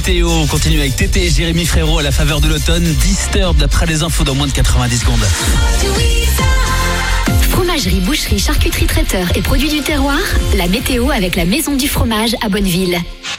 météo. On continue avec Tété et Jérémy Frérot à la faveur de l'automne. Disturbed après les infos dans moins de 90 secondes. Fromagerie, boucherie, charcuterie, traiteur et produits du terroir. La météo avec la Maison du Fromage à Bonneville.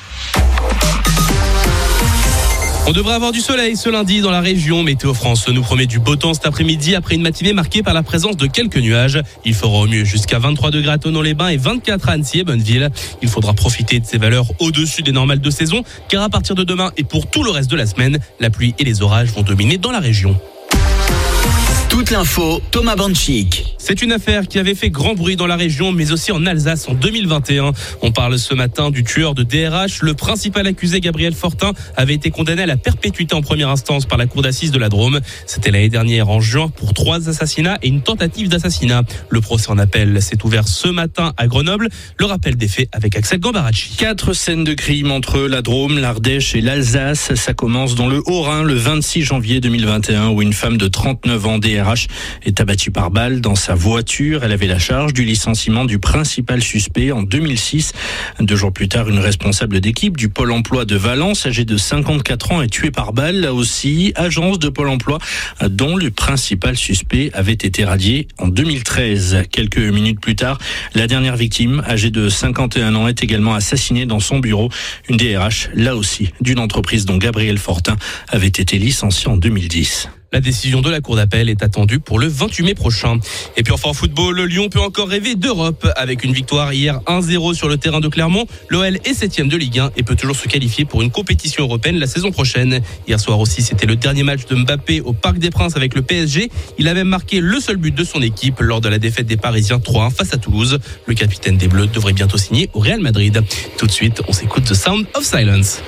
On devrait avoir du soleil ce lundi dans la région. Météo France nous promet du beau temps cet après-midi après une matinée marquée par la présence de quelques nuages. Il fera au mieux jusqu'à 23 degrés à Thonon-les-Bains et 24 à Annecy et Bonneville. Il faudra profiter de ces valeurs au-dessus des normales de saison car à partir de demain et pour tout le reste de la semaine, la pluie et les orages vont dominer dans la région. Toute l'info, Thomas Banchik. C'est une affaire qui avait fait grand bruit dans la région, mais aussi en Alsace en 2021. On parle ce matin du tueur de DRH. Le principal accusé, Gabriel Fortin, avait été condamné à la perpétuité en première instance par la cour d'assises de la Drôme. C'était l'année dernière en juin pour 3 assassinats et une tentative d'assassinat. Le procès en appel s'est ouvert ce matin à Grenoble. Le rappel des faits avec Axel Gambaracci. 4 scènes de crime entre la Drôme, l'Ardèche et l'Alsace. Ça commence dans le Haut-Rhin le 26 janvier 2021 où une femme de 39 ans DRH est abattue par balle dans sa voiture. Elle avait la charge du licenciement du principal suspect en 2006. 2 jours plus tard, une responsable d'équipe du Pôle emploi de Valence, âgée de 54 ans, est tuée par balle. Là aussi, agence de Pôle emploi dont le principal suspect avait été radié en 2013. Quelques minutes plus tard, la dernière victime, âgée de 51 ans, est également assassinée dans son bureau. Une DRH, là aussi, d'une entreprise dont Gabriel Fortin avait été licencié en 2010. La décision de la cour d'appel est attendue pour le 28 mai prochain. Et puis enfin en football, le Lyon peut encore rêver d'Europe. Avec une victoire hier 1-0 sur le terrain de Clermont, l'OL est 7e de Ligue 1 et peut toujours se qualifier pour une compétition européenne la saison prochaine. Hier soir aussi, c'était le dernier match de Mbappé au Parc des Princes avec le PSG. Il a même marqué le seul but de son équipe lors de la défaite des Parisiens 3-1 face à Toulouse. Le capitaine des Bleus devrait bientôt signer au Real Madrid. Tout de suite, on s'écoute The Sound of Silence.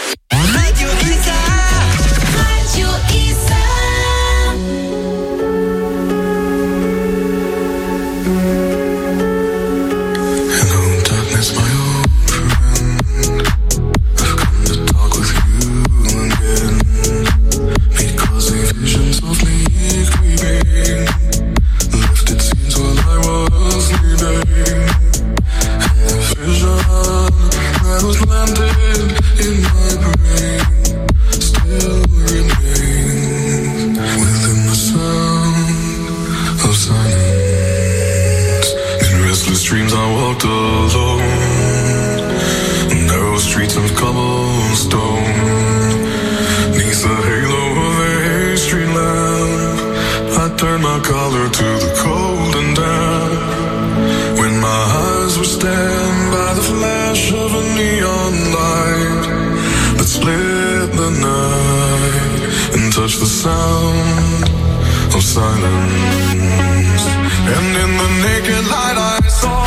Dreams I walked alone, narrow streets of cobblestone, neath the halo of a street lamp, I turned my collar to the cold and damp, when my eyes were stabbed by the flash of a neon light, that split the night, and touched the sound of silence, and in the naked light I saw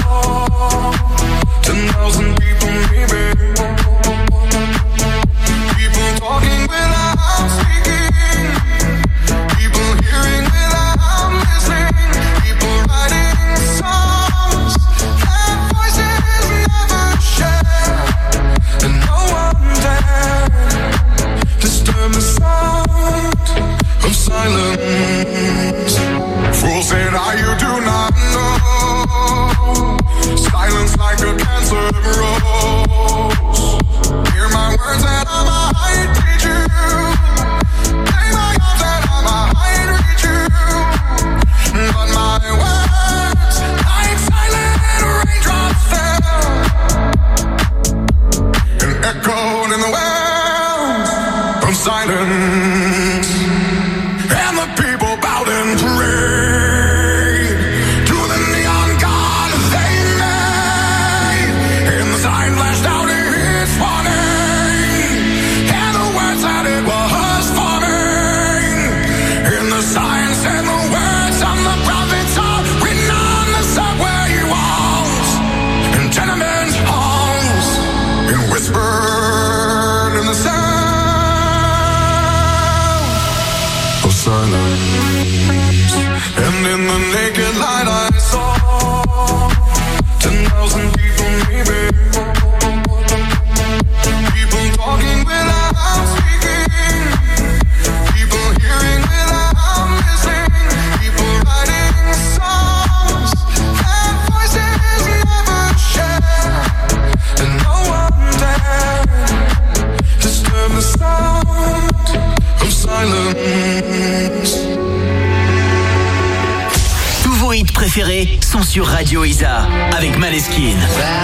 10,000 people maybe, people talking without speaking, people hearing without listening, people writing songs that voices never share, and no one dared disturb the sound of silence. Fools say that you do not know, silence like a cancer grows. Hear my words that I might reach you, play my arms that I might reach you, but my words like silent raindrops fell and echoed in the wells of silence, and the people bowed and prayed to the neon god they made, and the sign flashed out its warning, and the words said it was forming, and the sign said the words of the prophets are written on the subway walls and tenement halls, and whispered in the sound of silence, and in the naked light I saw 10,000 people maybe, people talking without speaking, people hearing without listening, people writing songs that voices never share, and no one dared disturb préférés sont sur Radio Isa avec Maneskin.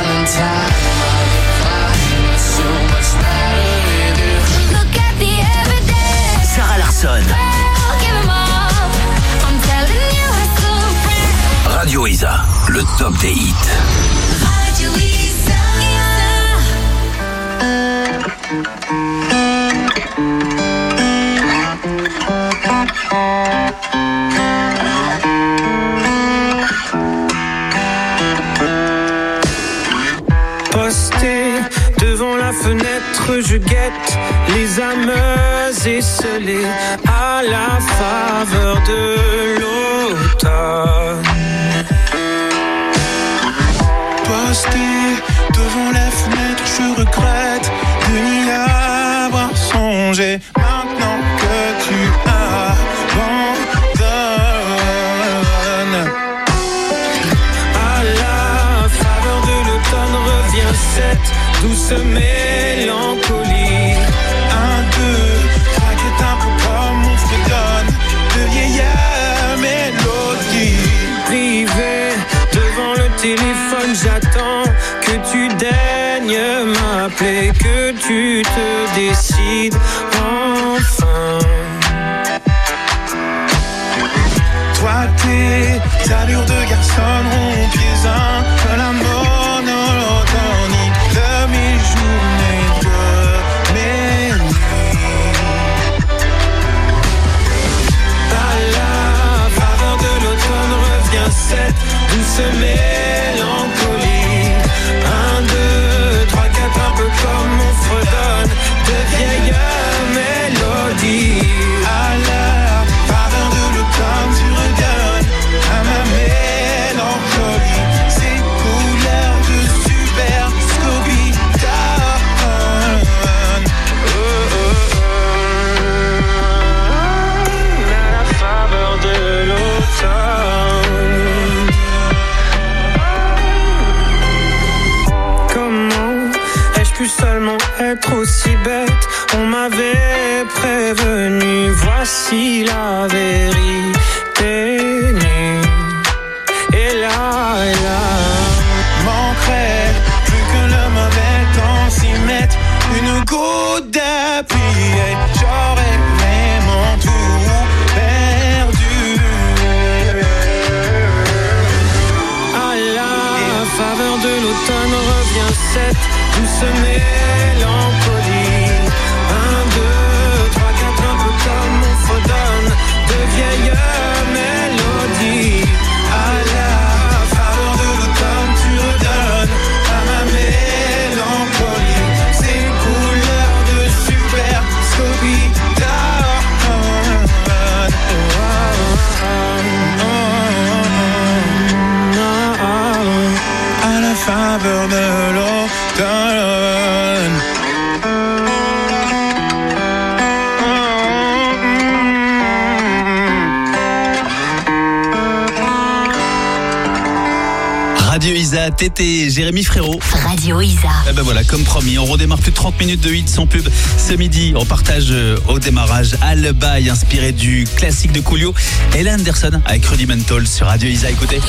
Sarah Larsson. Radio Isa, le top des hits. Radio Isa. Posté devant la fenêtre, je guette les âmes esselées à la faveur de l'automne. Posté devant la fenêtre, je regrette de n'y avoir songé. Maintenant que tu abandonnes, à la faveur de l'automne revient cette douce mélancolie. 1, 2, traquette un peu comme on fredonne de vieilles mélodies. Privé devant le téléphone, j'attends que tu daignes m'appeler, que tu te décides enfin. Toi, tes allures de garçon rompies à la monotonie de mes journées, de mes nuits. À la faveur de l'automne revient cette douce mélancolie. 1, 2, 3, 4, un peu comme on fredonne de vieilles mélodies. À la faveur de l'automne, tu redonnes à ma mélancolie ces couleurs de super Scooby-Doo. À la faveur de l'automne. Comment ai-je pu seulement être aussi bête? On m'avait prévenu, voici la vérité nue. Et là, manquerait plus que le mauvais temps s'y mette une goutte d'appui et j'aurais vraiment tout perdu. à la faveur de l'automne revient cette douce mélancolie. 1, 2, 3, 4, un peu comme on fredonne de vieilles mélodies. À la faveur de l'automne, tu redonnes à ma mélancolie ces couleurs de super Scooby-Doo. À la faveur de l'automne. Radio Isa, Tété, Jérémy Frérot. Radio Isa. Et ben voilà, comme promis, on redémarre plus de 30 minutes de hits sans pub ce midi. On partage au démarrage Alibi, inspiré du classique de Coolio. Ella Anderson avec Rudimental sur Radio Isa. Écoutez.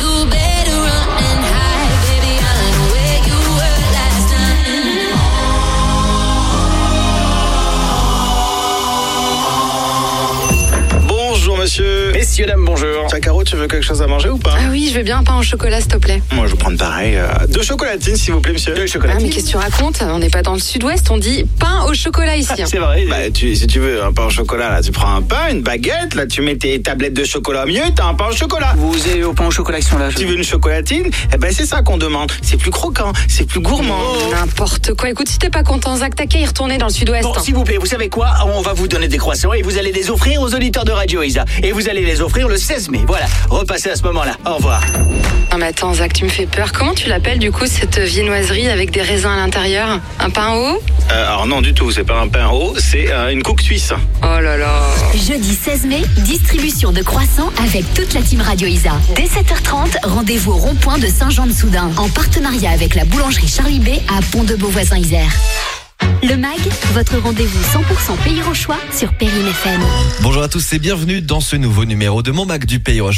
Bonjour monsieur. Messieurs, dames, bonjour. Tiens Caro, tu veux quelque chose à manger ou pas? Ah oui, je veux bien un pain au chocolat, s'il te plaît. Moi je vais prendre pareil. 2 chocolatines s'il vous plaît monsieur. 2 Ah, chocolatines. mais qu'est-ce que tu racontes? On n'est pas dans le sud-ouest, on dit pain au chocolat ici. C'est vrai. Bah, si tu veux un pain au chocolat, là, tu prends un pain, une baguette, là, tu mets tes tablettes de chocolat au milieu, t'as un pain au chocolat. Vous avez au pain au chocolat qui sont là. Tu veux une chocolatine? Eh ben, c'est ça qu'on demande. C'est plus croquant, c'est plus gourmand. N'importe quoi. Écoute, si t'es pas content, Zach, t'as qu'à y retourner dans le sud-ouest. Bon, s'il vous plaît, vous savez quoi? On va vous donner des croissants et vous allez les offrir aux auditeurs de Radio Isa. Et vous allez les offrir le 16 mai. Voilà, repassez à ce moment-là. Au revoir. Non mais attends, Zach, tu me fais peur. Comment tu l'appelles du coup cette viennoiserie avec des raisins à l'intérieur? Un pain haut? Alors non du tout, c'est pas un pain haut, c'est une couque suisse. Oh là là. Jeudi 16 mai, distribution de croissants avec toute la team Radio Isa. Dès 7h30, rendez-vous au rond-point de Saint-Jean-de-Soudain, en partenariat avec la boulangerie Charlie B à Pont-de-Beauvoisin-Isère. Le MAG, votre rendez-vous 100% Pays Rochois sur Périne FM. Bonjour à tous et bienvenue dans ce nouveau numéro de Mon MAG du Pays Rochois.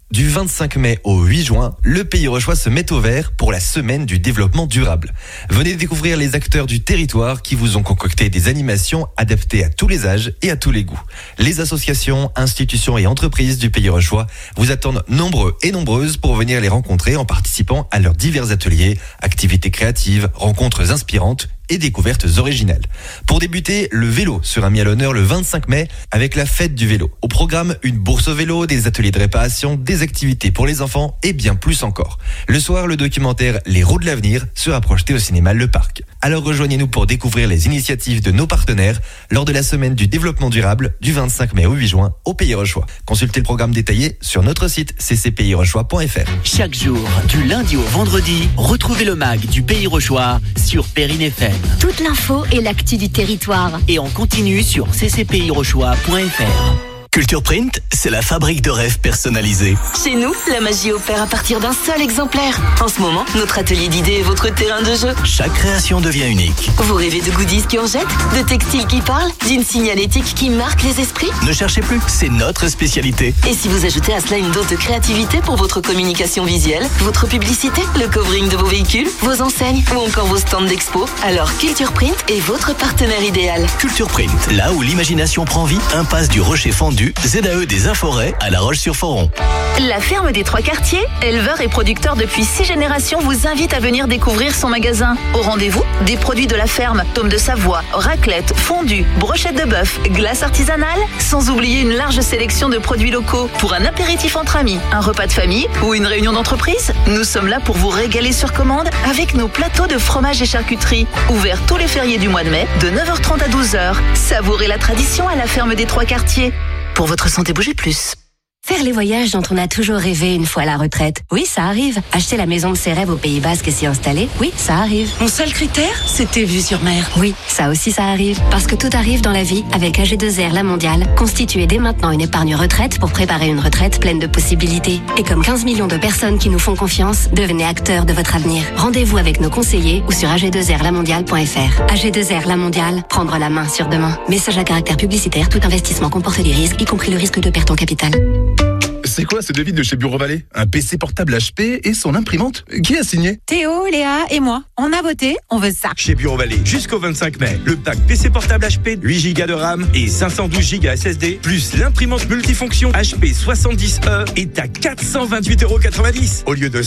Du 25 mai au 8 juin, le Pays Rochois se met au vert pour la semaine du développement durable. Venez découvrir les acteurs du territoire qui vous ont concocté des animations adaptées à tous les âges et à tous les goûts. Les associations, institutions et entreprises du Pays Rochois vous attendent nombreux et nombreuses pour venir les rencontrer en participant à leurs divers ateliers, activités créatives, rencontres inspirantes et découvertes originales. Pour débuter, le vélo sera mis à l'honneur le 25 mai avec la fête du vélo. Au programme, une bourse au vélo, des ateliers de réparation, des activités pour les enfants et bien plus encore. Le soir, le documentaire Les roues de l'avenir sera projeté au cinéma Le Parc. Alors rejoignez-nous pour découvrir les initiatives de nos partenaires lors de la semaine du développement durable du 25 mai au 8 juin au Pays Rochois. Consultez le programme détaillé sur notre site ccpayrochois.fr. Chaque jour, du lundi au vendredi, retrouvez le mag du Pays Rochois sur Perrine FM. Toute l'info et l'actu du territoire. Et en continu sur ccpayrochois.fr. Culture Print, c'est la fabrique de rêves personnalisés. Chez nous, la magie opère à partir d'un seul exemplaire. En ce moment, notre atelier d'idées est votre terrain de jeu. Chaque création devient unique. Vous rêvez de goodies qui en jettent, de textiles qui parlent, d'une signalétique qui marque les esprits? Ne cherchez plus, c'est notre spécialité. Et si vous ajoutez à cela une dose de créativité pour votre communication visuelle, votre publicité, le covering de vos véhicules, vos enseignes ou encore vos stands d'expo, alors Culture Print est votre partenaire idéal. Culture Print, là où l'imagination prend vie, impasse du Rocher Fendu, ZAE des Inforêts à La Roche-sur-Foron. La ferme des Trois Quartiers, éleveur et producteur depuis 6 générations, vous invite à venir découvrir son magasin. Au rendez-vous, des produits de la ferme, tome de Savoie, raclette, fondue, brochette de bœuf, glace artisanale, sans oublier une large sélection de produits locaux pour un apéritif entre amis, un repas de famille ou une réunion d'entreprise. Nous sommes là pour vous régaler sur commande avec nos plateaux de fromage et charcuterie, ouverts tous les fériés du mois de mai de 9h30 à 12h. Savourez la tradition à la ferme des Trois Quartiers. Pour votre santé, bougez plus. Faire les voyages dont on a toujours rêvé une fois à la retraite. Oui, ça arrive. Acheter la maison de ses rêves au Pays Basque et s'y installer. Oui, ça arrive. Mon seul critère, c'était vue sur mer. Oui, ça aussi ça arrive. Parce que tout arrive dans la vie avec AG2R La Mondiale. Constituez dès maintenant une épargne retraite pour préparer une retraite pleine de possibilités. Et comme 15 millions de personnes qui nous font confiance, devenez acteurs de votre avenir. Rendez-vous avec nos conseillers ou sur ag2rlamondiale.fr. AG2R La Mondiale, prendre la main sur demain. Message à caractère publicitaire, tout investissement comporte des risques, y compris le risque de perte en capital. C'est quoi ce devis de chez Bureau Vallée? Un PC portable HP et son imprimante? Qui a signé? Théo, Léa et moi. On a voté, on veut ça. Chez Bureau Vallée, jusqu'au 25 mai, le pack PC portable HP, 8 Go de RAM et 512 Go SSD, plus l'imprimante multifonction HP 70E est à 428,90 € au lieu de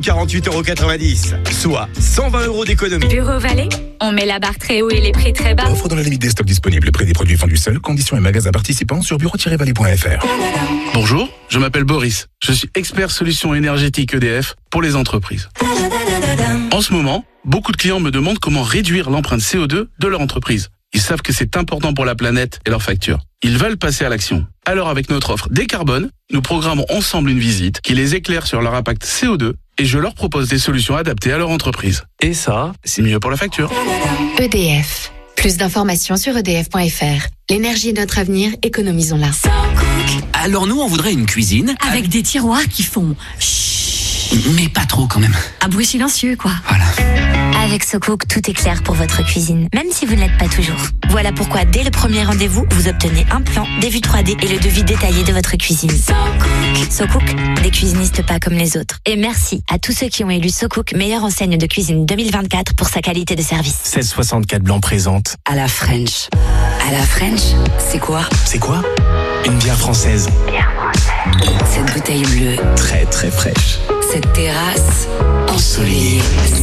548,90 €, soit 120 € d'économie. Bureau Vallée, on met la barre très haut et les prix très bas. Offre dans la limite des stocks disponibles. Prix des produits vendus seuls. Conditions et magasins participants sur bureau-vallée.fr. Bonjour, je m'appelle Boris. Je suis expert solutions énergétiques EDF pour les entreprises. En ce moment, beaucoup de clients me demandent comment réduire l'empreinte CO2 de leur entreprise. Ils savent que c'est important pour la planète et leurs factures. Ils veulent passer à l'action. Alors avec notre offre Décarbone, nous programmons ensemble une visite qui les éclaire sur leur impact CO2 et je leur propose des solutions adaptées à leur entreprise. Et ça, c'est mieux pour la facture. EDF. Plus d'informations sur edf.fr. L'énergie est notre avenir, économisons-la. Alors nous, on voudrait une cuisine Avec des tiroirs qui font mais pas trop quand même. un bruit silencieux, quoi. Voilà. Avec SoCook, tout est clair pour votre cuisine, même si vous ne l'êtes pas toujours. Voilà pourquoi, dès le premier rendez-vous, vous obtenez un plan, des vues 3D et le devis détaillé de votre cuisine. SoCook, des cuisinistes pas comme les autres. Et merci à tous ceux qui ont élu SoCook meilleure enseigne de cuisine 2024 pour sa qualité de service. 1664 Blanc présente À la French. À la French, c'est quoi? C'est quoi? Une bière française. Cette bouteille bleue. Très très fraîche. Cette terrasse ensoleillée.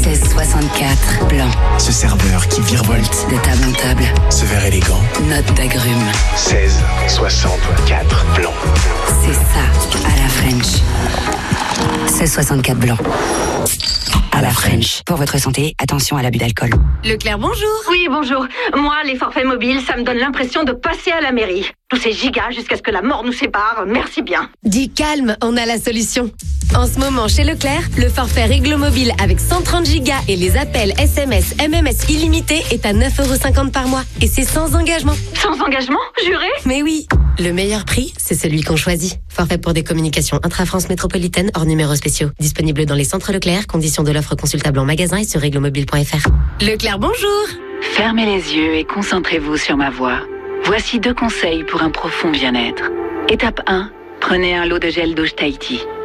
1664 blanc. Ce serveur qui virevolte De table en table. ce verre élégant. Note d'agrumes. 1664 Blanc. C'est ça, à la French. 1664 blanc. À la French. Pour votre santé, attention à l'abus d'alcool. Leclerc, bonjour. Oui, bonjour. Moi, les forfaits mobiles, ça me donne l'impression de passer à la mairie. Tous ces gigas jusqu'à ce que la mort nous sépare. Merci bien. Dis calme, on a la solution. En ce moment, chez Leclerc, le forfait Réglo Mobile avec 130 gigas et les appels SMS, MMS illimités est à 9,50 € par mois. Et c'est sans engagement. Sans engagement? Juré? Mais oui. Le meilleur prix, c'est celui qu'on choisit. Forfait pour des communications intra-France métropolitaine hors numéros spéciaux. Disponible dans les centres Leclerc. Conditions de l'offre consultable en magasin et sur réglomobile.fr. Leclerc, bonjour. Fermez les yeux et concentrez-vous sur ma voix. Voici 2 conseils pour un profond bien-être. Étape 1, prenez un lot de gel douche Tahiti.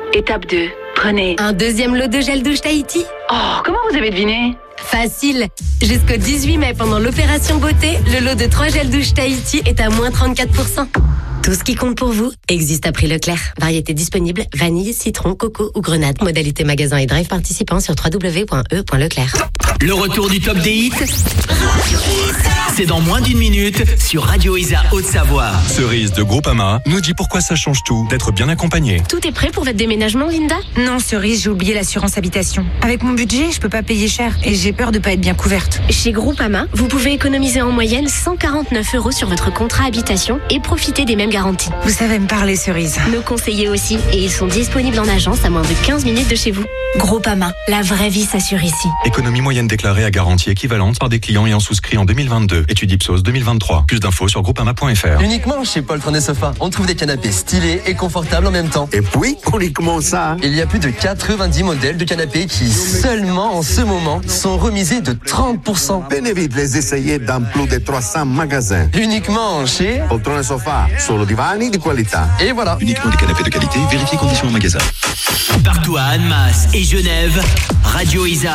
Étape 2. Prenez. Un deuxième lot de gel douche Tahiti. Oh, comment vous avez deviné? Facile. Jusqu'au 18 mai, pendant l'opération beauté, le lot de 3 gels douche Tahiti est à moins 34%. Tout ce qui compte pour vous existe à prix Leclerc. Variété disponible, vanille, citron, coco ou grenade. Modalité magasin et drive participant sur www.e.leclerc. Le retour du top des hits, c'est dans moins d'une minute sur Radio Isa Haute-Savoie. Cerise de Groupama nous dit pourquoi ça change tout d'être bien accompagné. Tout est prêt pour votre déménagement, Linda? Non, Cerise, j'ai oublié l'assurance habitation. Avec mon budget, je peux pas payer cher et j'ai peur de pas être bien couverte. Chez Groupama, vous pouvez économiser en moyenne 149 € sur votre contrat habitation et profiter des mêmes garanties. Vous savez me parler, Cerise. Nos conseillers aussi, et ils sont disponibles en agence à moins de 15 minutes de chez vous. Groupama, la vraie vie s'assure ici. Économie moyenne déclarée à garantie équivalente par des clients ayant souscrit en 2022. Étude Ipsos 2023. Plus d'infos sur groupama.fr. Uniquement chez Paul Trône Sofa, on trouve des canapés stylés et confortables en même temps. Et puis, uniquement ça. Il y a plus de 90 modèles de canapés qui, seulement en ce moment, sont remisés de 30%. Venez vite les essayer dans plus de 300 magasins. Uniquement chez Paul Trône Sofa, solo divani di qualità. Et voilà. Uniquement des canapés de qualité, vérifiez conditions en magasin. Partout à Annemasse et Genève, Radio Isa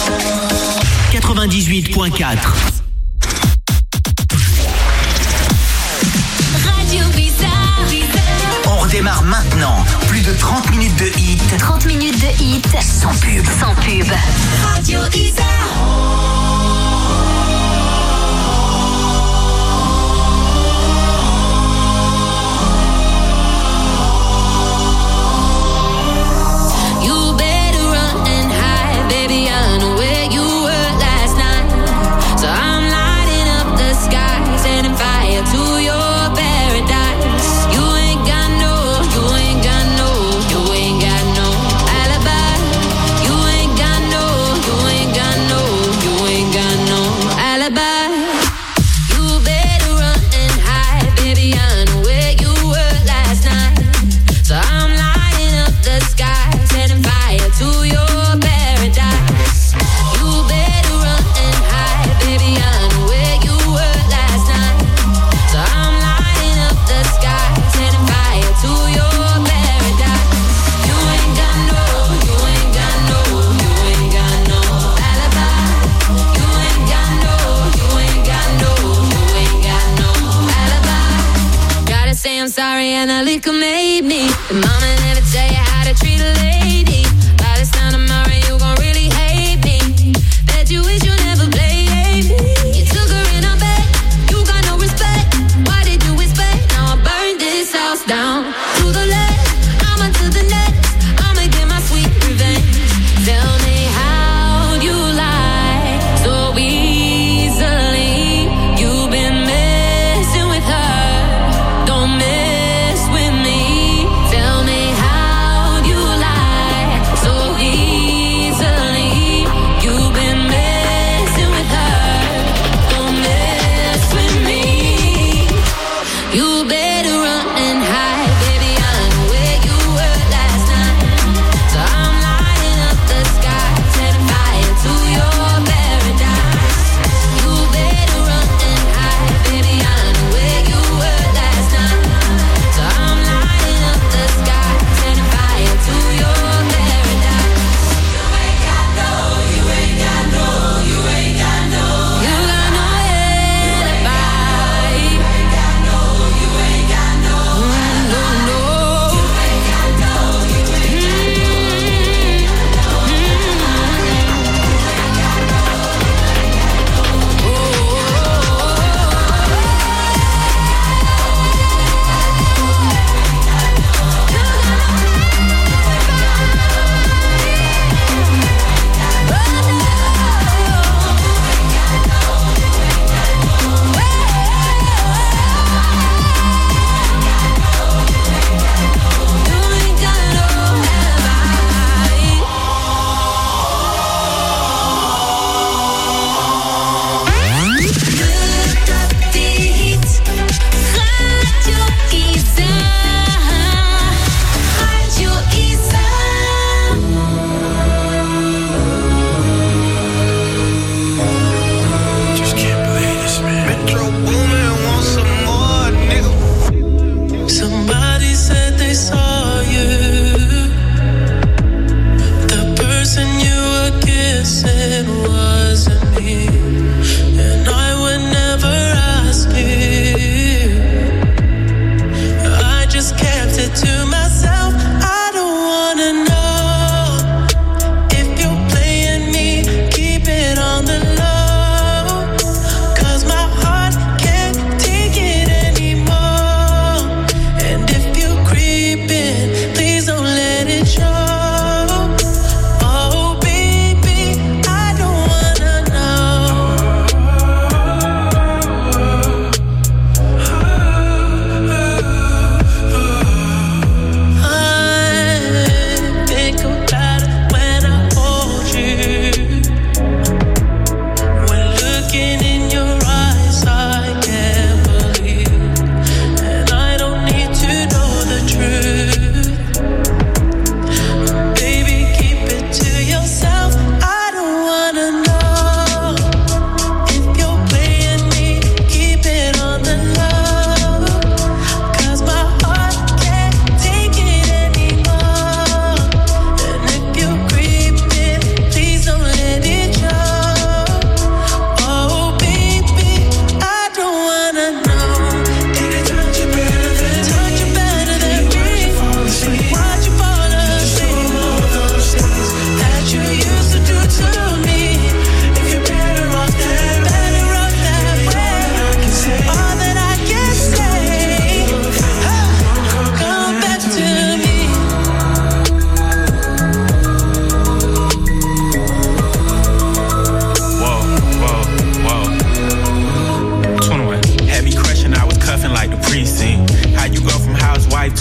98.4. Radio Isa. On redémarre maintenant. Plus de 30 minutes de hit. 30 minutes de hit. Sans pub. Sans pub. Radio Isa. I'm sorry and the liquor made me. The mama never tell you how to treat a lady. By this time tomorrow you gon' really hate me. Bet you wish you never played me. You took her in a bed, you got no respect. Why did you expect? Now I burned this house down. To the left, I'ma to the next. I'ma get my sweet revenge. Tell me how you lie so easily. You've been messing with her. Don't mess with me. Tell me how you lie so easily. You've been messing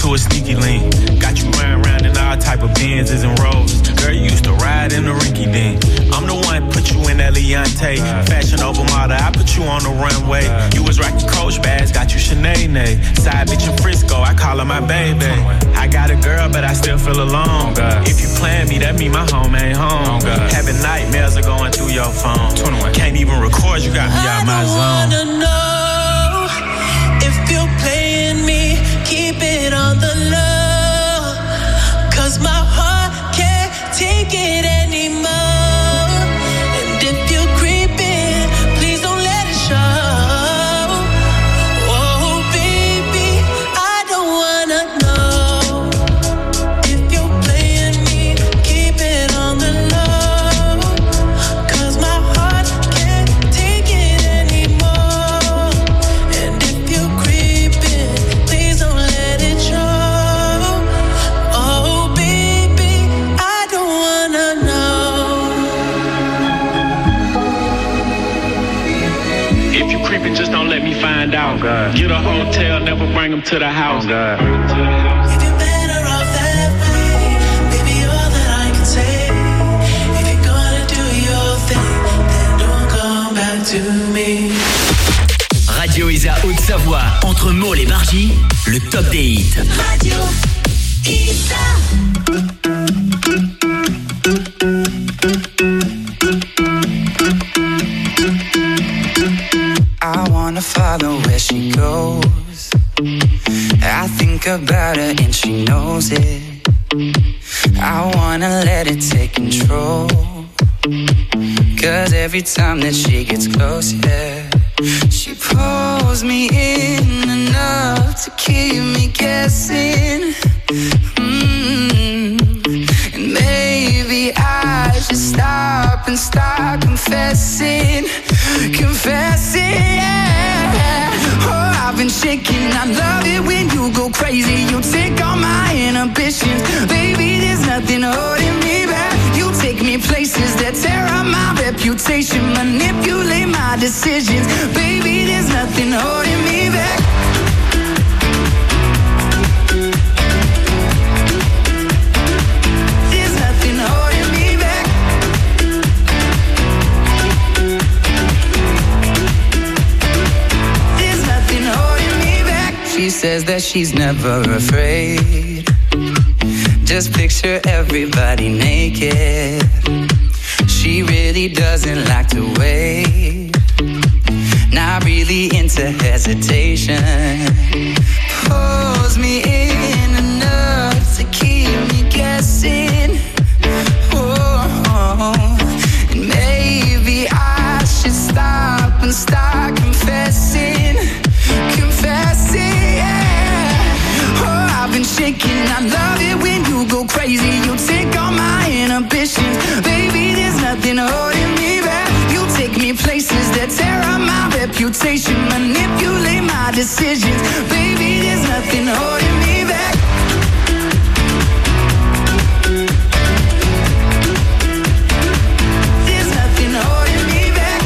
to a sneaky link. Got you round in all type of Benzes and Rolls. Girl, you used to ride in the rinky dink. I'm the one put you in that Leontay. Fashion over model, I put you on the runway. You was rocking Coach bags, got you Sinead. Side bitch in Frisco, I call her my baby. I got a girl, but I still feel alone. If you plan me, that mean my home ain't home. Having nightmares are going through your phone. Can't even record, you got me out my zone. I wanna know if you're playing me, keep it on the low. 'Cause my heart can't take it anymore. And if you're creeping, please don't let it show. Oh baby, I don't wanna know if you're playing me, keep it on the low. 'Cause my heart can't take it anymore. And if you're creeping, please don't let it show. Oh baby, I don't wanna know. If you creeping, just don't let me find out. Get a hotel, never bring them to the house. If you're better off that way, baby, all that I can say. If you're gonna do your thing, then don't come back to me. Radio Isa Haute-Savoie, entre Maule et Margy, le top des hits. Radio Isa. I wanna follow where she goes. I think about her and she knows it. I wanna let it take control. 'Cause every time that she gets close, yeah, she pulls me in enough to keep me guessing. And maybe I should stop and start confessing. Confessing, yeah. Oh, I've been shaking. I love it when you go crazy. You take all my inhibitions. Baby, there's nothing holding me back. You take me places that tear up my reputation. Manipulate my decisions. Baby, there's nothing holding me back. There's nothing holding me back. There's nothing holding me back. She says that she's never afraid. Just picture everybody naked. She really doesn't like to wait. Not really into hesitation. Pulls me in enough to keep me guessing. Oh, and maybe I should stop and start confessing. Confessing, yeah. Oh, I've been shaking. I love it when you go crazy. You take all my inhibitions. Baby, there's nothing holding me back. You take me places that tear up my reputation. Manipulate my decisions. Baby, there's nothing holding me back. There's nothing holding me back.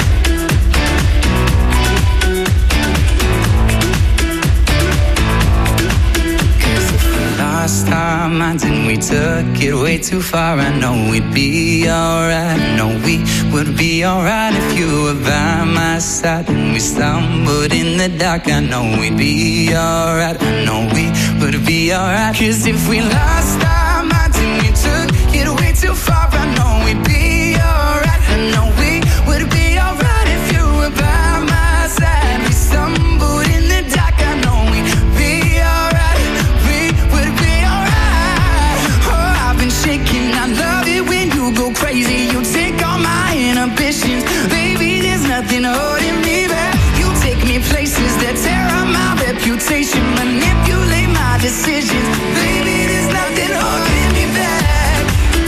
Lost our minds and we took it way too far. I know we'd be alright. I know we would be alright if you were by my side. And we stumbled in the dark. I know we'd be alright. I know we would be alright. 'Cause if we lost our minds and we took it way too far, I know we'd be alright. I know we would be alright if you were by my side. We stumbled in the dark. I know we'd be alright. We would be alright. Oh, I've been shaking. I love it when you go crazy. You take all my inhibitions. Baby, there's nothing holding me back. You take me places that tear up my reputation. Manipulate my decisions. Baby, there's nothing holding me back.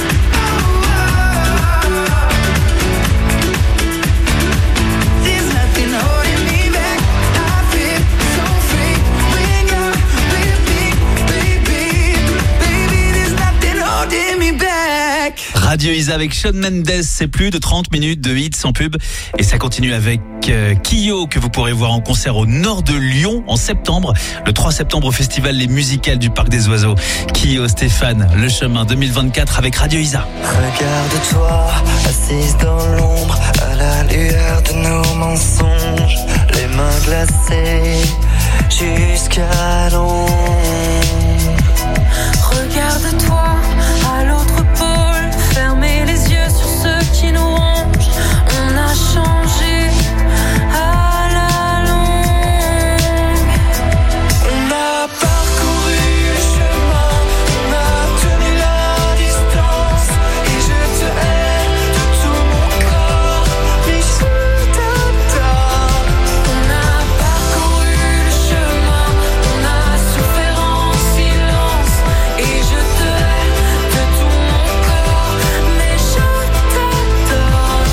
There's nothing holding me back. I feel so free when you're with me, baby. Baby, there's nothing holding me back. Radio Isa avec Shawn Mendes, c'est plus de 30 minutes de hits sans pub. Et ça continue avec Kyo, que vous pourrez voir en concert au nord de Lyon en septembre. Le 3 septembre au festival Les Musicales du Parc des Oiseaux. Kyo, Stéphane, Le Chemin 2024 avec Radio Isa. Regarde-toi, assise dans l'ombre, à la lueur de nos mensonges, les mains glacées jusqu'à l'ombre. Regarde-toi à l'autre pôle, fermez les yeux sur ceux qui nous rongent. On a changé à la longue. On a parcouru le chemin, on a tenu la distance, et je te hais de tout mon corps, mais je t'adore. On a parcouru le chemin, on a souffert en silence, et je te hais de tout mon corps, mais je t'adore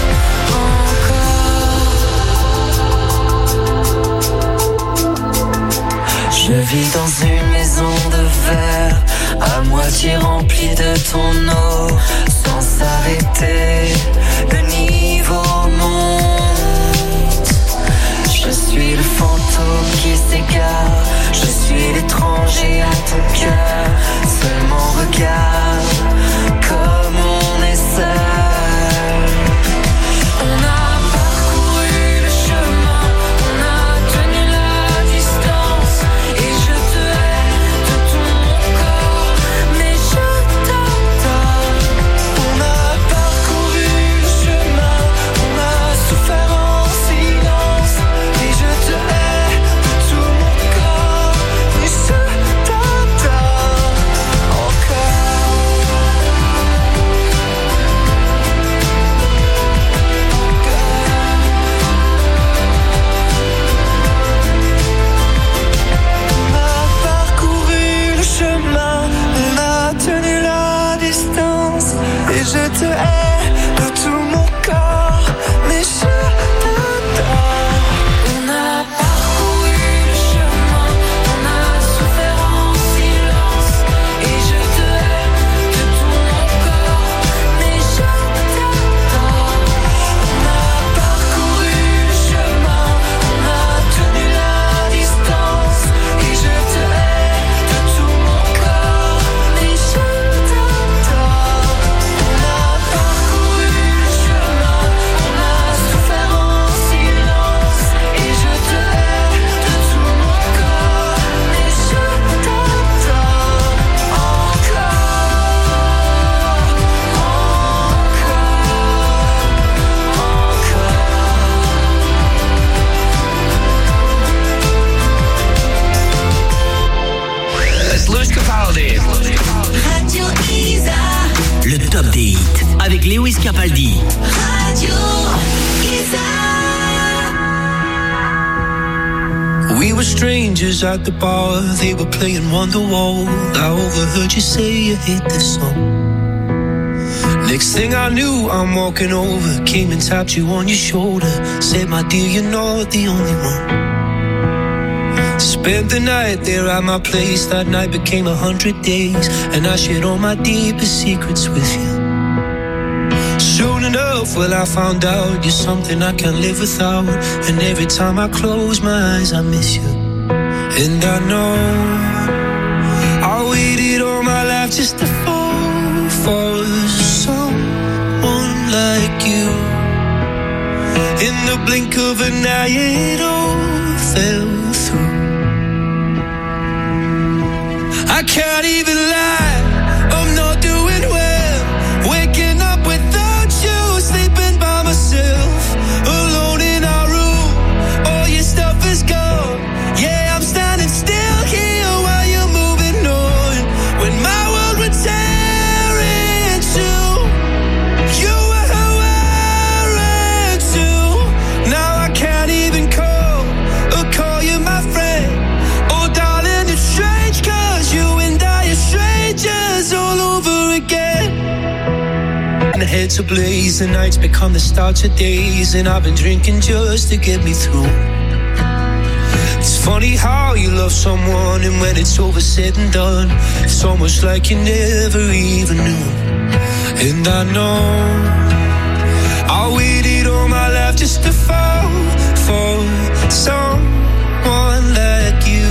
encore. Je vis dans une maison de verre, à moitié remplie de ton eau, sans s'arrêter, le niveau monte. Je suis le fantôme qui s'égare, je suis l'étranger à ton cœur. Seulement regarde comme on est seul. On a parcouru le chemin, on a tenu la distance, et je te hais de tout mon corps, mais je t'adore. On a parcouru le chemin, on a souffert en silence, et je te hais de tout mon corps, mais je t'adore encore. On a parcouru le chemin, on a tenu la distance, et je te hais de tout mon corps, mais je t'adore. On a parcouru le chemin, on a souffert en silence, et je te hais de tout mon corps, mais je t'adore. On a parcouru le chemin, on a tenu la distance, et je te hais de tout mon corps, mais je t'adore. On a parcouru le chemin, on a souffert en silence, et je te hais de tout mon corps, mais je t'adore encore. Let's lose Capaldi. Radio Isa, Le top des hits avec Lewis Capaldi. Radio Isa. We were strangers at the bar, they were playing Wonderwall. I overheard you say you hate this song. Next thing I knew, I'm walking over, came and tapped you on your shoulder, said, my dear, you're not the only one. Spent the night there at my place, that night became 100 days, and I shared all my deepest secrets with you. Soon enough, well, I found out you're something I can't live without, and every time I close my eyes, I miss you. And I know I waited all my life just to fall for someone like you. In the blink of an eye, it all fell through. I can't even lie, I'm not doing well. Waking up without you, sleeping by myself, alone in our room, all your stuff is gone. Yeah, I'm standing still here while you're moving on. When my world would tear in two, you were wearing too. Now I can't even call you my friend. Oh darling, it's strange, 'cause you and I are strangers all over again. The heads ablaze, the nights become the starts of days, and I've been drinking just to get me through. It's funny how you love someone, and when it's over said and done, it's almost like you never even knew. And I know I waited all my life just to fall for someone like you.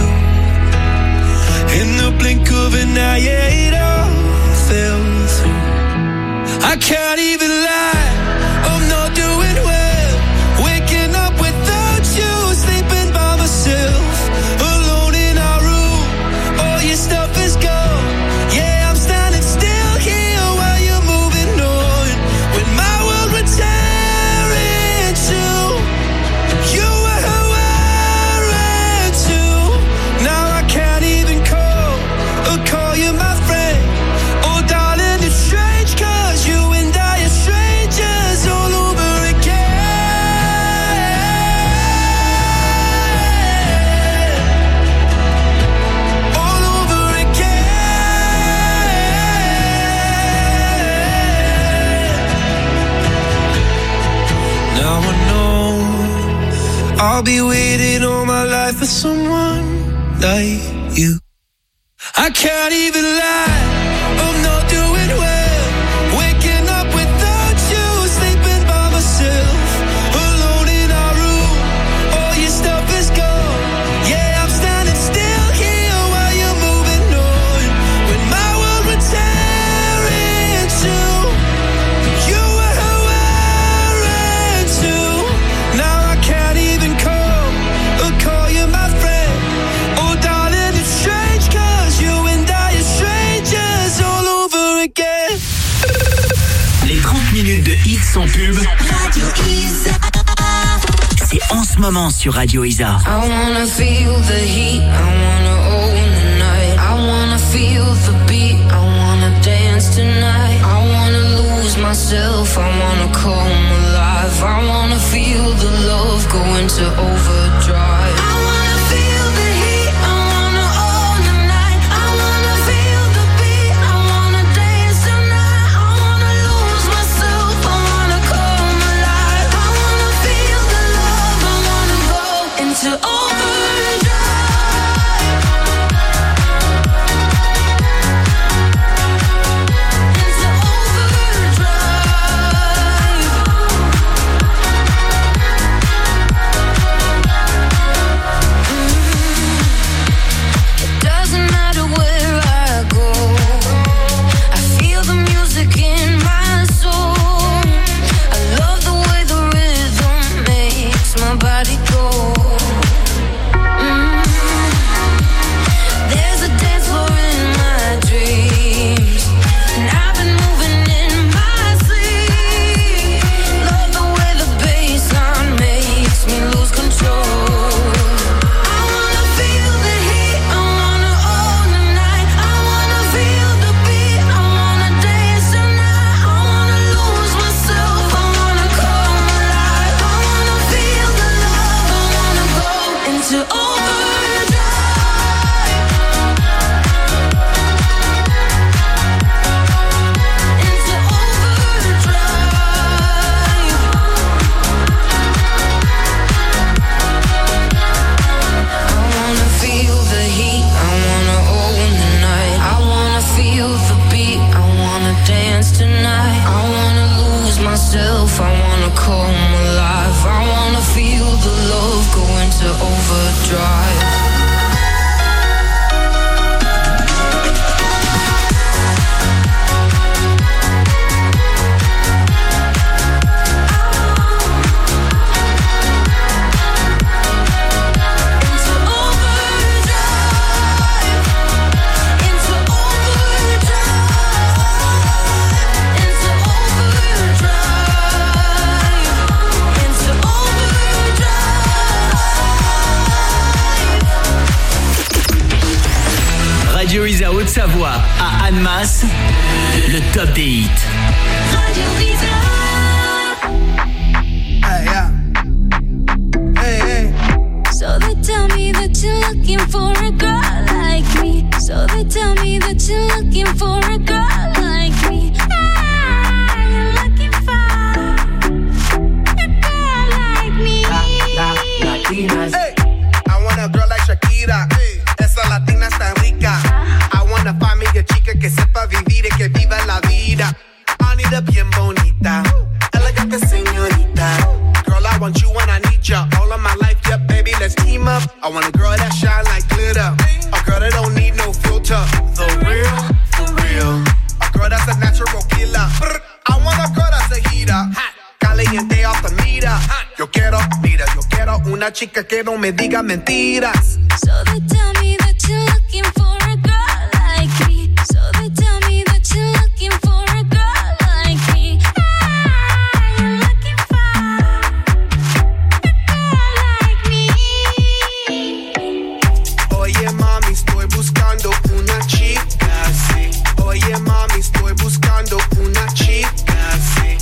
In the blink of an eye, yeah, it all fell through. I can't even lie, I'm not doing well. Waking up without you, sleeping by myself, alone in our room. All your stuff is gone. Yeah, I'm standing still here while you're moving on. When my world would tear in two, you were who I ran to. Now I can't even call you my friend. Oh darling, it's strange, 'cause you and I are strangers all over again. All over again. Now I know I'll be waiting all my life for someone like you. I can't even lie, I'm not doing well. Waking up without you, sleeping by myself, alone in our room. All your stuff is gone. Yeah, I'm standing still here while you're moving on. When my world would tear in two, you were who I ran to. Now I can't even call you my friend. Oh darling, it's strange, 'cause you and I are strangers all over again. Les 30 minutes de hits sans pub, c'est en ce moment sur Radio Isa. I wanna feel the heat, I wanna own the night. I wanna feel the beat, I wanna dance tonight. I wanna lose myself, I wanna come alive. I wanna feel the love go into overdrive. I wanna feel the heat, I wanna own the night. I wanna feel the beat, I wanna dance tonight. I wanna lose myself, I wanna come alive. I wanna feel the love, I wanna go into overdrive. Into It doesn't matter where I go, I feel the music in my soul. I love the way the rhythm makes my body go. There's a dance floor in my dreams, and I've been moving in my sleep. Love the way the bassline makes me lose control. I wanna feel the heat, I wanna own the night. I wanna feel the beat, I wanna dance tonight. I wanna lose myself, I wanna come alive. I wanna feel the love, I wanna go into overdrive. Into overdrive. I wanna feel the heat, I wanna own the night. I wanna feel the beat, I wanna dance tonight. I wanna lose myself, I wanna come alive. I wanna feel the love go into overdrive. Into overdrive. Into overdrive. Into overdrive. Into overdrive. Radio Isa Haute-Savoie à Annemasse, le top des hits. Radio Isa. So they tell me that you're looking for a girl like me. So they tell me that you're looking for a girl like me. You're looking for a girl like me. Latinas. Hey, I want a girl like Shakira. Hey, esa latina está rica. I want a familia chica que sepa vivir y que viva la vida. I need I want a girl that shine like glitter. A girl that don't need no filter. The real, for real. A girl that's a natural killer. I want a girl that's a heater. Caliente off the meter. Yo quiero una chica que no me diga mentiras. So they tell me that you're looking for a girl like me. So they tell me that you're looking for a girl like me. You're looking for a girl like me. Oye mami, estoy buscando una chica así. Oye mami, estoy buscando una chica así.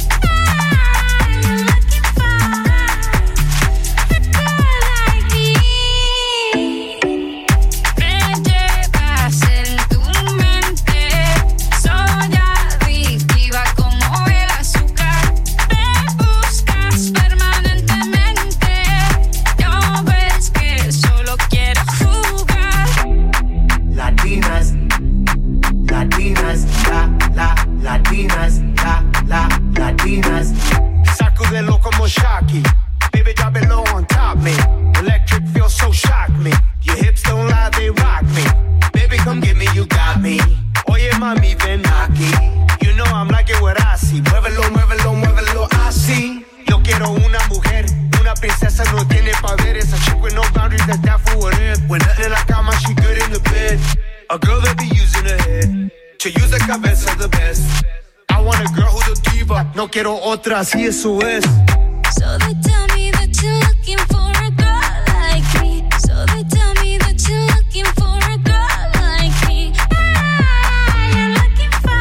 Latinas, sacudelo como Shocky. Baby, drop it low on top me. Electric feels so shock me. Your hips don't lie, they rock me. Baby, come get me, you got me. Oye, mami, ven aquí. You know I'm like it what I see. Muévelo, muévelo, muévelo así. Yo quiero una mujer, una princesa no tiene pa' ver. Esa chick with no boundaries, that's down for whatever. When nothing in la cama, she good in the bed. A girl that be using her head to use the cabeza the best. I want a girl who's a diva. No quiero otra, así eso es. So they tell me that you're looking for a girl like me. So they tell me that you're looking for a girl like me. You're looking for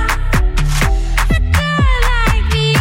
a girl like me.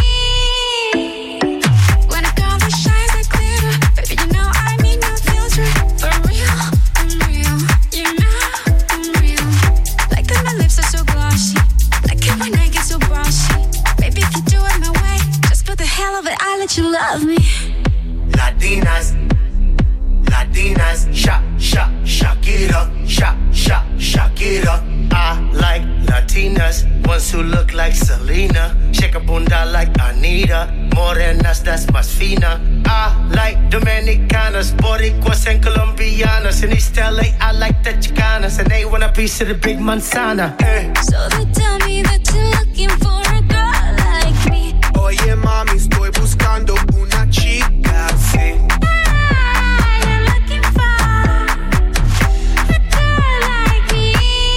When a girl that shines like glitter, baby, you know I need no filter. For real, I'm real. You know I'm real. Like that my lips are so glossy. Like it when I get so bossy. Baby, if you do it my way, just for the hell of it, I'll let you love me. Latinas, Latinas, Shakira, Shakira. I like Latinas, ones who look like Selena, shake a bunda like Anita, morenas that's más fina. I like Dominicanas, Boricuas and Colombianas. In East LA, I like the Chicanas, and they want a piece of the big manzana. So they tell me that you're looking for a girl like me. Oye mami, estoy buscando una chica así. You're looking for a girl like me.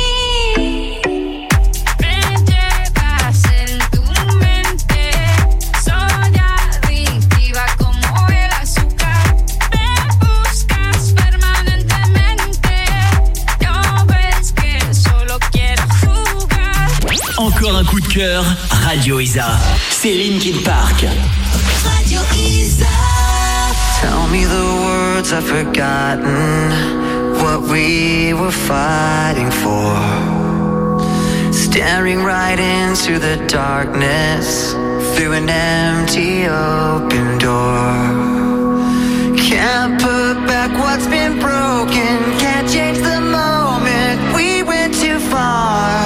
Me llevas en tu mente. Soy adictiva como el azúcar. Me buscas permanentemente. No ves que solo quiero jugar. Encore un coup de cœur, Radio Isa. C'est Linkin Park. Radio Isa. Tell me the words I've forgotten, what we were fighting for. Staring right into the darkness, through an empty open door. Can't put back what's been broken, can't change the moment, we went too far.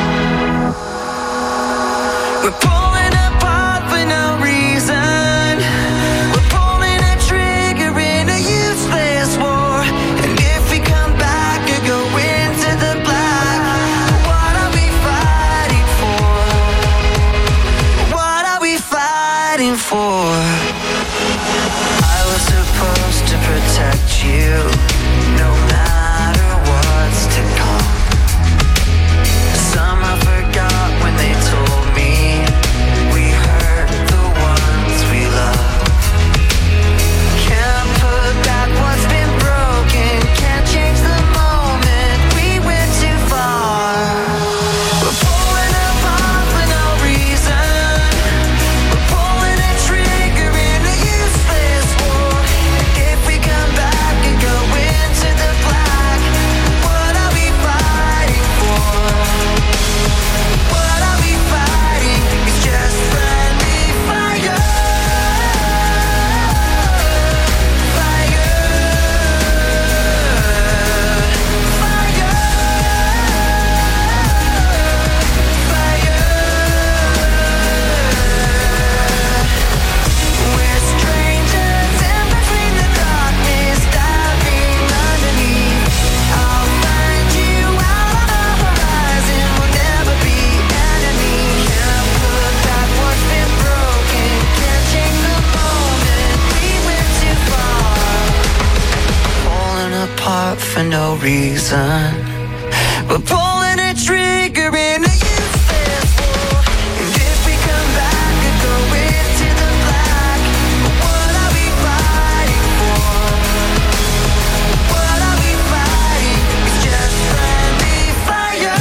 We're pulling apart for no reason. We're pulling a trigger in a useless war. And if we come back and go into the black, what are we fighting for? What are we fighting for? I was supposed to protect you, no matter reason. We're pulling a trigger in a useless war. And if we come back and go into the black, what are we fighting for? What are we fighting? It's just friendly fire.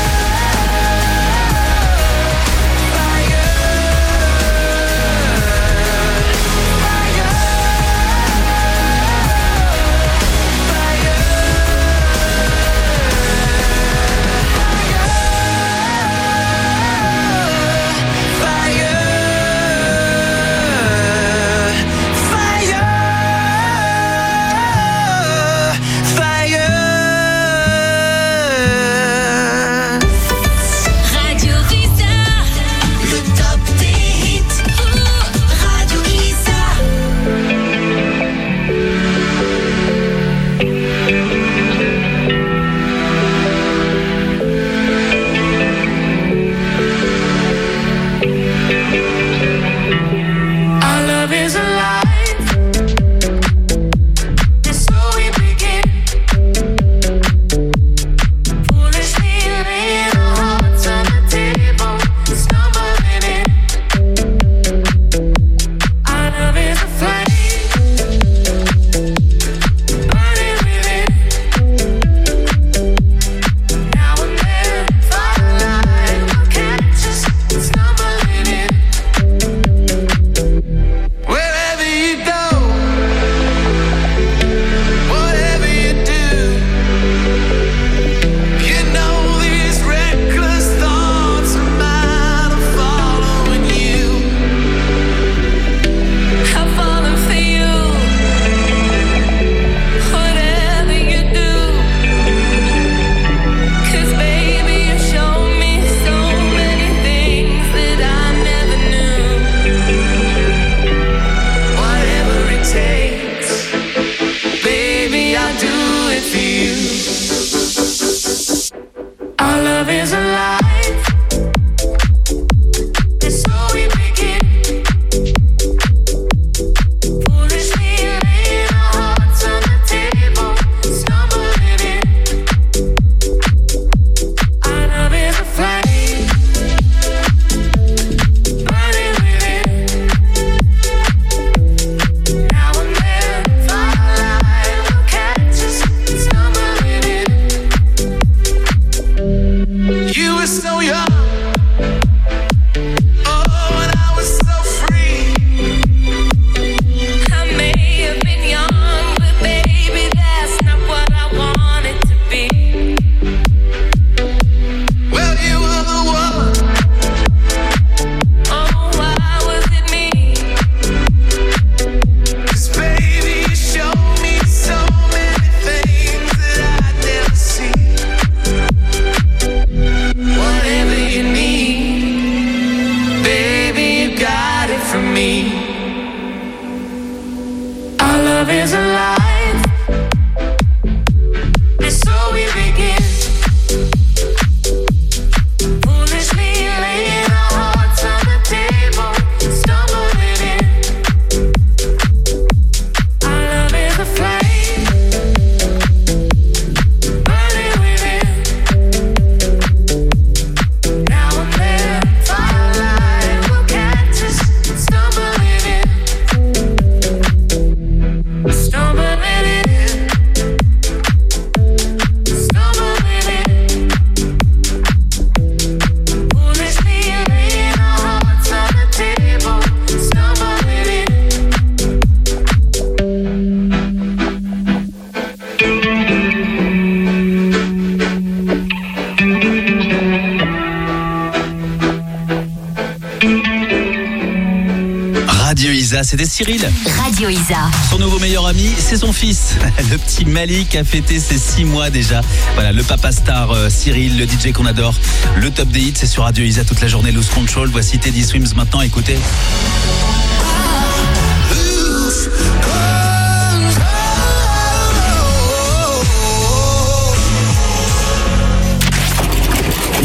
C'était Cyril. Radio Isa. Son nouveau meilleur ami, c'est son fils. Le petit Malik a fêté ses 6 mois déjà. Voilà, le papa star Cyril, le DJ qu'on adore. Le top des hits, c'est sur Radio Isa toute la journée. Lose Control. Voici Teddy Swims maintenant. Écoutez.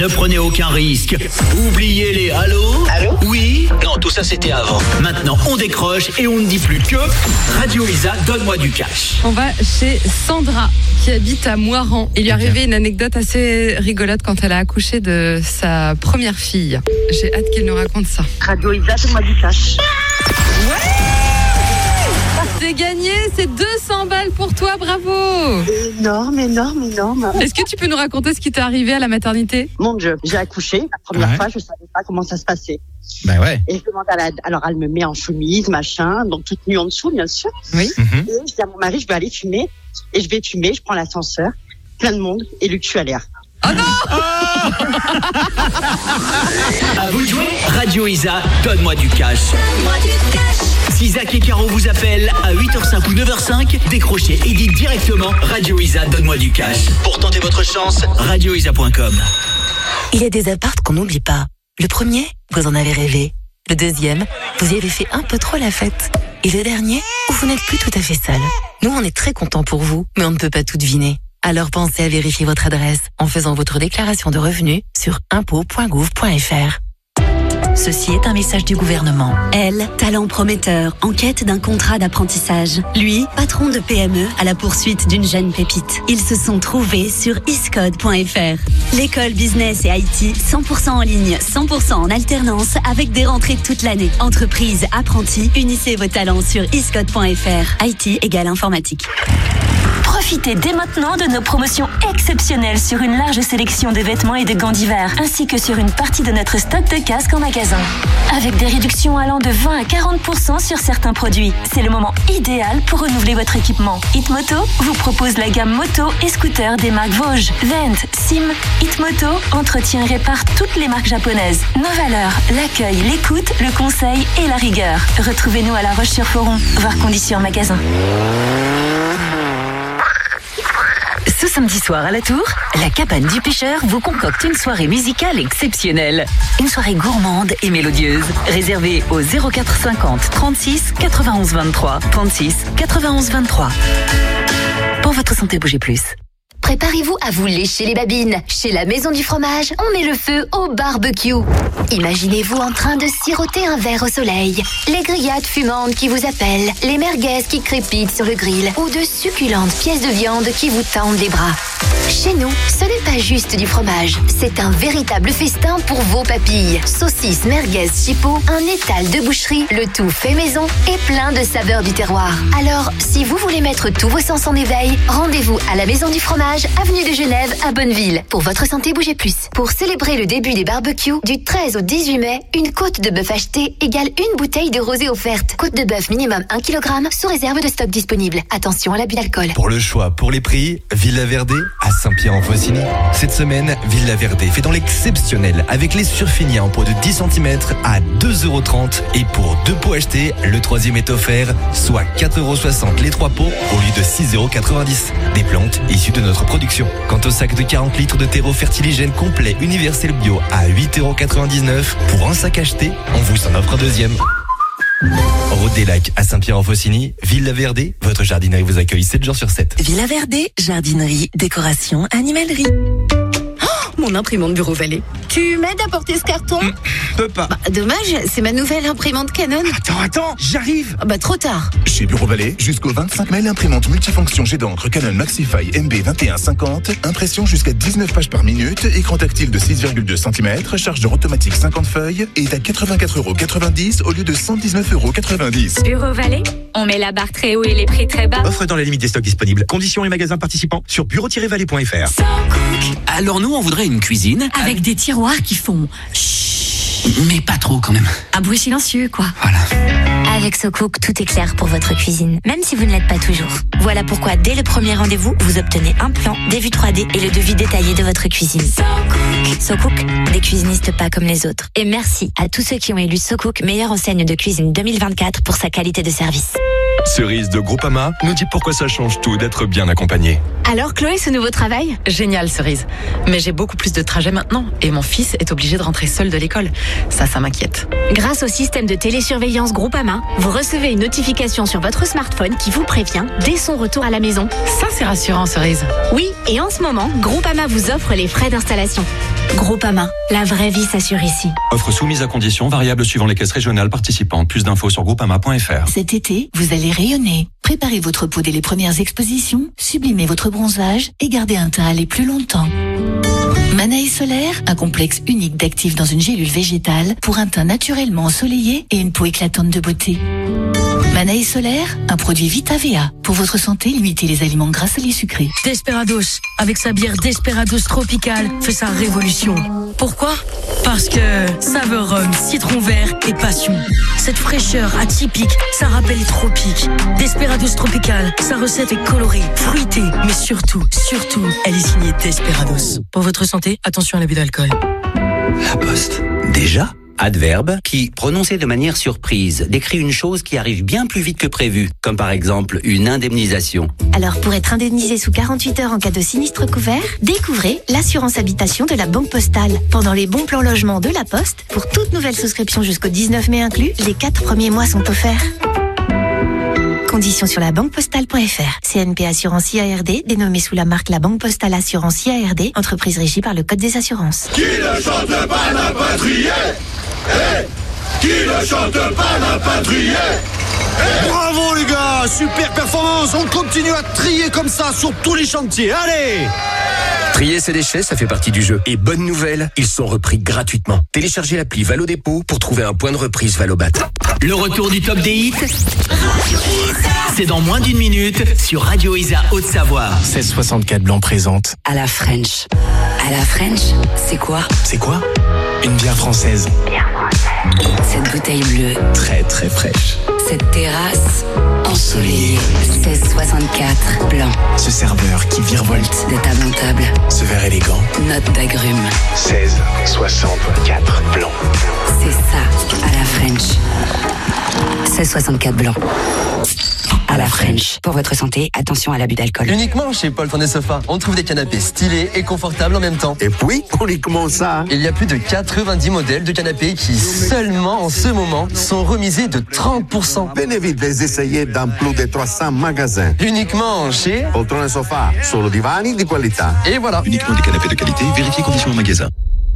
Ne prenez aucun risque. Oubliez les allô. Allô? Oui? Non, tout ça c'était avant. Maintenant, on décroche et on ne dit plus que Radio Isa, donne-moi du cash. On va chez Sandra qui habite à Moiran. Il lui est arrivé une anecdote assez rigolote quand elle a accouché de sa première fille. J'ai hâte qu'elle nous raconte ça. Radio Isa, donne-moi du cash. C'est gagné, c'est 200 balles pour toi, bravo. Énorme. Est-ce que tu peux nous raconter ce qui t'est arrivé à la maternité? Mon Dieu, j'ai accouché. La première fois, je savais pas comment ça se passait. Bah ouais. Et je demande alors elle me met en chemise, machin, donc toute nue en dessous, bien sûr. Oui. Et je dis à mon mari, je vais aller fumer. Et je vais fumer, je prends l'ascenseur, plein de monde, et Luc, tu as l'air. Oh non! À vous de jouer. Radio Isa, donne-moi du cash. Si Zach et Caro vous appellent à 8h05 ou 9h05, décrochez et dites directement Radio Isa, donne-moi du cash. Pour tenter votre chance, radioisa.com. Il y a des apparts qu'on n'oublie pas. Le premier, vous en avez rêvé. Le deuxième, vous y avez fait un peu trop la fête. Et le dernier, où vous n'êtes plus tout à fait seul. Nous, on est très contents pour vous, mais on ne peut pas tout deviner. Alors pensez à vérifier votre adresse en faisant votre déclaration de revenus sur impôts.gouv.fr. Ceci est un message du gouvernement. Elle, talent prometteur, en quête d'un contrat d'apprentissage. Lui, patron de PME à la poursuite d'une jeune pépite. Ils se sont trouvés sur iscode.fr. L'école business et IT 100% en ligne, 100% en alternance avec des rentrées toute l'année. Entreprise, apprentis, unissez vos talents sur iscode.fr. IT égale informatique. Profitez dès maintenant de nos promotions exceptionnelles sur une large sélection de vêtements et de gants d'hiver, ainsi que sur une partie de notre stock de casques en magasin. Avec des réductions allant de 20 à 40% sur certains produits. C'est le moment idéal pour renouveler votre équipement. Hitmoto vous propose la gamme moto et scooter des marques Vosges, Vent, Sim. Hitmoto entretient et répare toutes les marques japonaises. Nos valeurs, l'accueil, l'écoute, le conseil et la rigueur. Retrouvez-nous à La Roche-sur-Foron, voir conditions en magasin. Ce samedi soir à la Tour, la Cabane du Pêcheur vous concocte une soirée musicale exceptionnelle. Une soirée gourmande et mélodieuse, réservée au 04 50 36 91 23. 36 91 23. Pour votre santé, bougez plus. Préparez-vous à vous lécher les babines. Chez la Maison du Fromage, on met le feu au barbecue. Imaginez-vous en train de siroter un verre au soleil, les grillades fumantes qui vous appellent, les merguez qui crépitent sur le grill ou de succulentes pièces de viande qui vous tendent les bras. Chez nous, ce n'est pas juste du fromage, c'est un véritable festin pour vos papilles. Saucisses, merguez, chipots, un étal de boucherie, le tout fait maison et plein de saveurs du terroir. Alors, si vous voulez mettre tous vos sens en éveil, rendez-vous à la Maison du Fromage, avenue de Genève à Bonneville. Pour votre santé, bougez plus. Pour célébrer le début des barbecues, du 13 au 18 mai, une côte de bœuf achetée égale une bouteille de rosée offerte. Côte de bœuf minimum 1 kg sous réserve de stock disponible. Attention à l'abus d'alcool. Pour le choix, pour les prix, Villa Verde à Saint-Pierre-en-Faucigny. Cette semaine, Villa Verde fait dans l'exceptionnel avec les surfinis en pot de 10 cm à 2,30 € et pour 2 pots achetés, le troisième est offert, soit 4,60 € les 3 pots au lieu de 6,90 €. Des plantes issues de notre production. Quant au sac de 40 litres de terreau fertiligène complet universel bio à 8,99 €, pour un sac acheté, on vous en offre un deuxième. Route des Lacs à Saint-Pierre-en-Faucigny, Villa Verde, votre jardinerie vous accueille 7 jours sur 7. Villa Verde, jardinerie, décoration, animalerie. Mon imprimante Bureau Vallée. Tu m'aides à porter ce carton? Peux pas. Dommage, c'est ma nouvelle imprimante Canon. Attends, j'arrive. Trop tard. Chez Bureau Vallée, jusqu'au 25 mai, l'imprimante multifonction jet d'encre Canon Maxify MB2150, impression jusqu'à 19 pages par minute, écran tactile de 6,2 cm, chargeur automatique 50 feuilles, est à 84,90 € au lieu de 119,90 €. Bureau Vallée, on met la barre très haut et les prix très bas. Offre dans les limites des stocks disponibles. Conditions et magasins participants sur bureau-vallée.fr. Alors nous, on voudrait une cuisine Avec des tiroirs qui font mais pas trop quand même. un bruit silencieux, quoi. Avec SoCook, tout est clair pour votre cuisine, même si vous ne l'êtes pas toujours. Voilà pourquoi, dès le premier rendez-vous, vous obtenez un plan, des vues 3D et le devis détaillé de votre cuisine. SoCook, des cuisinistes pas comme les autres. Et merci à tous ceux qui ont élu SoCook meilleure enseigne de cuisine 2024 pour sa qualité de service. Cerise de Groupama nous dit pourquoi ça change tout d'être bien accompagné. Alors Chloé, ce nouveau travail? Génial, Cerise. Mais j'ai beaucoup plus de trajets maintenant et mon fils est obligé de rentrer seul de l'école. Ça m'inquiète. Grâce au système de télésurveillance Groupama, vous recevez une notification sur votre smartphone qui vous prévient dès son retour à la maison. Ça, c'est rassurant, Cerise. Oui, et en ce moment, Groupama vous offre les frais d'installation. Groupama, la vraie vie s'assure ici. Offre soumise à conditions, variables suivant les caisses régionales participantes. Plus d'infos sur groupama.fr. Cet été, vous allez rayonner. Préparez votre peau dès les premières expositions, sublimez votre bronzage et gardez un teint à aller plus longtemps. Manaï Solaire, un complexe unique d'actifs dans une gélule végétale pour un teint naturellement ensoleillé et une peau éclatante de beauté. Manaï Solaire, un produit VitaVA. Pour votre santé, limitez les aliments gras, salés, sucrés. Desperados, avec sa bière Desperados Tropical, fait sa révolution. Pourquoi ? Parce que saveur rhum, citron vert et passion. Cette fraîcheur atypique, ça rappelle les tropiques. Desperados Tropical, sa recette est colorée, fruitée, mais surtout, elle est signée Desperados. Pour votre santé, attention à l'abus d'alcool. La Poste. Déjà ? Adverbe qui, prononcé de manière surprise, décrit une chose qui arrive bien plus vite que prévu, comme par exemple une indemnisation. Alors pour être indemnisé sous 48 heures en cas de sinistre couvert, découvrez l'assurance habitation de la Banque Postale. Pendant les bons plans logement de la Poste, pour toute nouvelle souscription jusqu'au 19 mai inclus, les 4 premiers mois sont offerts. Conditions sur labanquepostale.fr. CNP Assurance IARD, dénommée sous la marque La Banque Postale Assurance IARD, entreprise régie par le Code des assurances. Qui ne chante pas n'a pas trié. Qui ne chante pas n'a pas trié. Bravo les gars, super performance. On continue à trier comme ça sur tous les chantiers. Allez! Trier ses déchets, ça fait partie du jeu. Et bonne nouvelle, ils sont repris gratuitement. Téléchargez l'appli Valo Dépôt pour trouver un point de reprise Valobat. Le retour du top des hits, c'est dans moins d'une minute sur Radio Isa Haute-Savoie. 1664 Blanc présente. À la French. À la French, c'est quoi ? C'est quoi ? Une bière française. Cette bouteille bleue. Très très fraîche. Cette terrasse ensoleillée. 1664 Blanc. Ce serveur qui virevolte de table en table. Ce verre élégant. Note d'agrumes. 1664 Blanc. C'est ça, à la French. 1664 Blanc. À la French. Pour votre santé, attention à l'abus d'alcool. Uniquement chez Paul Fondé Sofa, on trouve des canapés stylés et confortables en même temps. Et puis, uniquement ça. Il y a plus de 90 modèles de canapés qui, seulement en ce moment, sont remisés de 30%. Venez vite les essayer dans plus de 300 magasins. Uniquement chez Poltrone Sofa, solo divani di qualità. Et voilà. Uniquement des canapés de qualité, vérifiez conditions au magasin.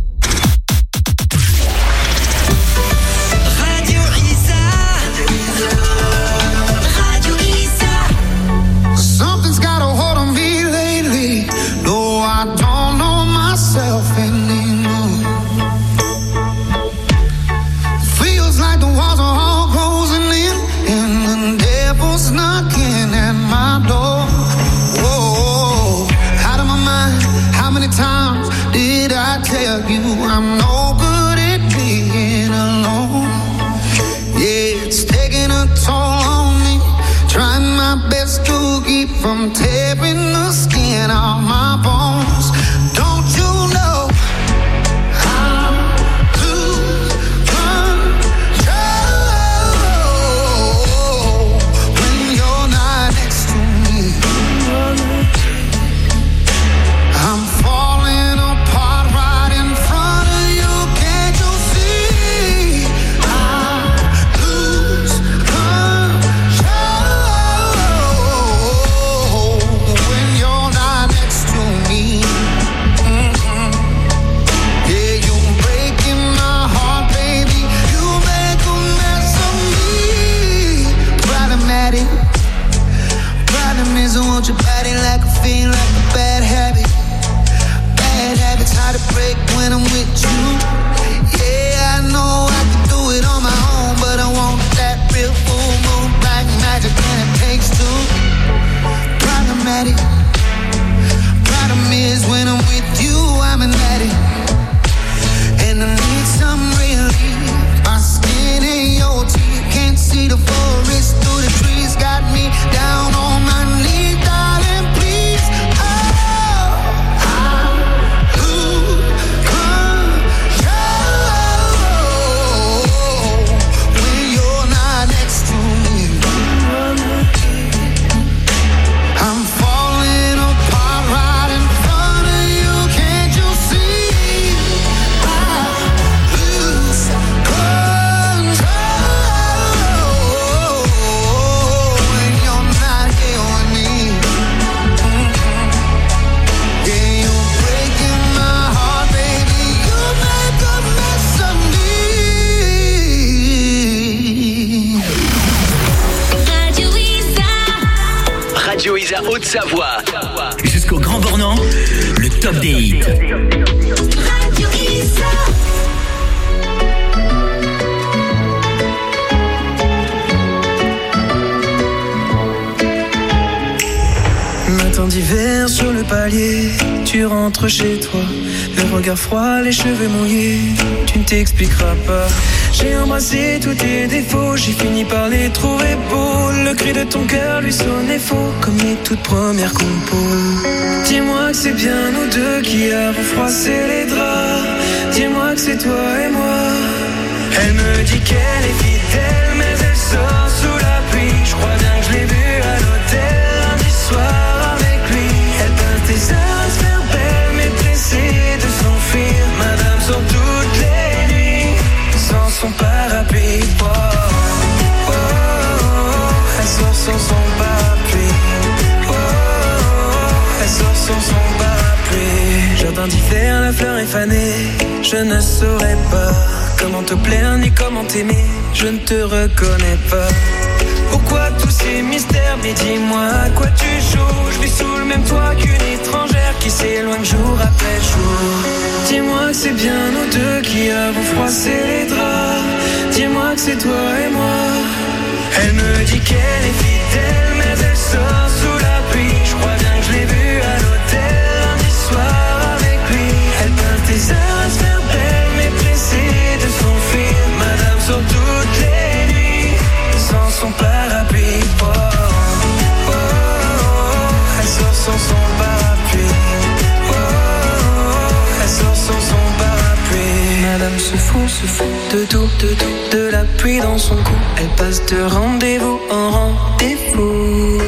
Something's got a hold on me lately. No, I don't know myself anymore. Feels like the walls are all closing in, and the devil's knocking at my door. Whoa, out of my mind. How many times did I tell you I'm no good at being alone? Yeah, it's taking a toll on me. Trying my best to keep from tearing the skin off my bones. Don't you know I lose control when you're not next to me? I'm falling apart right in front of you. Can't you see? I lose control when you're not next to me. Yeah, you're breaking my heart, baby. You make a mess of me. Problematic. Problem is I want your body like a fiend, like a bad habit. Bad habits hard to break when I'm with you. Yeah, I know I can do it on my own, but I want that real full moon black magic, and it takes two. Problematic. Problem is when I'm with you, I'm an addict, and I need some relief. My skin ain't your teeth, can't see the forest through the trees. Got me down on my knees, darling, please. Oh, I lose control Haute-Savoie. Jusqu'au Grand Bornand, le top des hits. Matin d'hiver sur le palier, tu rentres chez toi, le regard froid, les cheveux mouillés, tu ne t'expliqueras pas. J'ai embrassé tous tes défauts, j'ai fini par les trouver beaux. Le cri de ton cœur lui sonnait faux, comme les toutes premières compos. Dis-moi que c'est bien nous deux qui avons froissé les draps. Dis-moi que c'est toi et moi. Elle me dit qu'elle est fidèle, mais elle sort sous la pluie. Je crois bien que je l'ai vue à l'hôtel lundi soir avec lui. Elle peint tes heures à se faire belle, mais pressée de s'enfuir. Madame sort toutes les nuits sans son parapluie. Oh, oh, oh, elle sort sans son parapluie. Oh, oh, elle sort sans son parapluie. Jardin d'hiver, la fleur est fanée. Je ne saurais pas comment te plaire ni comment t'aimer. Je ne te reconnais pas. Pourquoi tous ces mystères? Mais dis-moi à quoi tu joues. Je vis sous le même toit qu'une étrangère qui s'éloigne jour après jour. Dis-moi que c'est bien nous deux qui avons froissé les draps. Dis-moi que c'est toi et moi. Elle me dit qu'elle est fidèle, mais elle sort sous la pluie. Je crois bien que je l'ai vue à l'hôtel lundi soir avec lui. Elle peint tes heures à se faire belle, mais pressée de s'enfuir. Madame sort toutes les nuits sans son parapluie. Oh, oh, oh, elle sort sans son parapluie. Oh, oh, elle sort sans son parapluie. Madame se fout de tout, de la pluie dans son cou. Elle passe de rendez-vous en rendez-vous.